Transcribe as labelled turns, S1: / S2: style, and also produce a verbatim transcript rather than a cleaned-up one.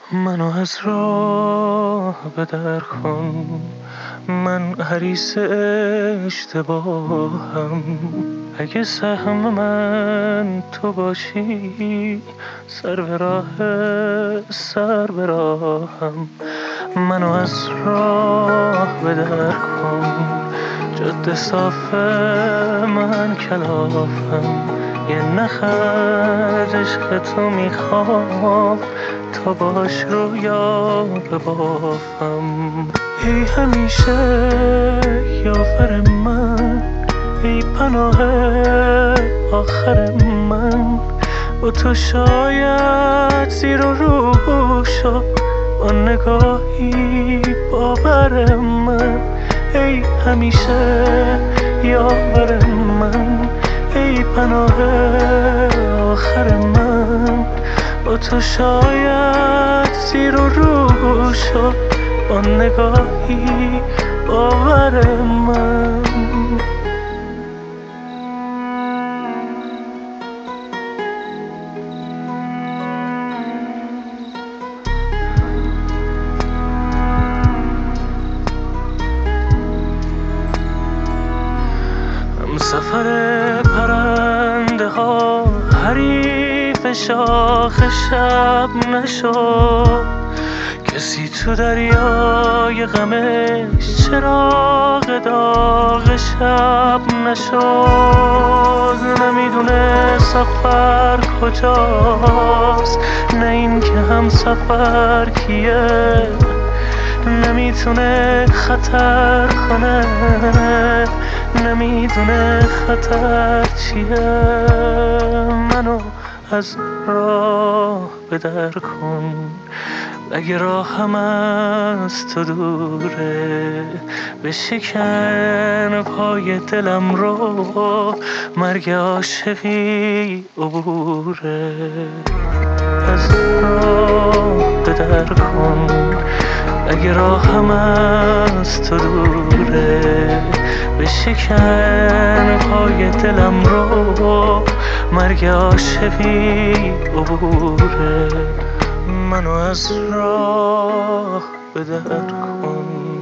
S1: منو از راه به در کن، من حریص اشتباهم. اگه سهم من تو باشی، سر به راه سر به راهم. منو از راه به در کن، جاده صاف من کلافم. یه نخ عشق تو میخوام، تا باش رویا ببافم. ای همیشه یاور من، ای پناه آخر من. با تو شاید زیر و رو شد، با نگاهی باور من. ای همیشه یاور من، ای پناه آخر من. با تو شاید زیر و رو شد، با نگاهی باور من. همسفر پرنده ها حریف شاخ شب نشد. کسی تو دریای غمش چراغ داغ شب نشد. نمیدونه سفر کجاست، نه این که هم سفر کیه. نمیتونه خطر کنه، نمیدونه خطر چیه. منو از راه به در کن، اگه راهم از تو دوره. بشکن پای دلم رو، مرگ عاشقی عبوره. از راه به در کن، اگه راهم از تو دوره. بشکن پای دلم رو، مرگ عاشقی عبوره. منو از راه به در کن.